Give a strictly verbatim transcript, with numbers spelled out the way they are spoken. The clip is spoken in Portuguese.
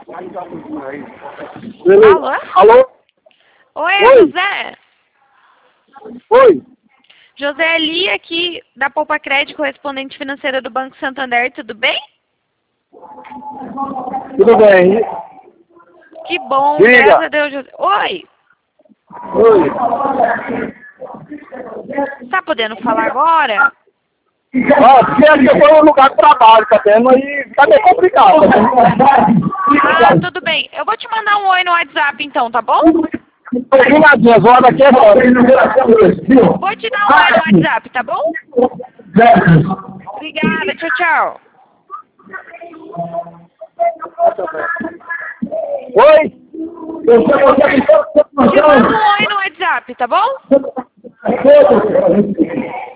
Alô? Alô? Oi, é Oi. José? Oi. José Eli aqui, da Poupa Crédito, correspondente financeira do Banco Santander, tudo bem? Tudo bem? Que bom, Diga. graças a Deus, José. Oi, Oi. tá podendo falar agora? Ó, porque aqui eu tô no lugar de trabalho, tá vendo? Aí tá meio complicado. Ah, tudo bem. Eu vou te mandar um oi no WhatsApp então, tá bom? Terminadinha, zoada aqui agora. Vou te dar um oi no WhatsApp, tá bom? Obrigada, tchau, tchau. Oi? Te mando um oi no WhatsApp, tá bom?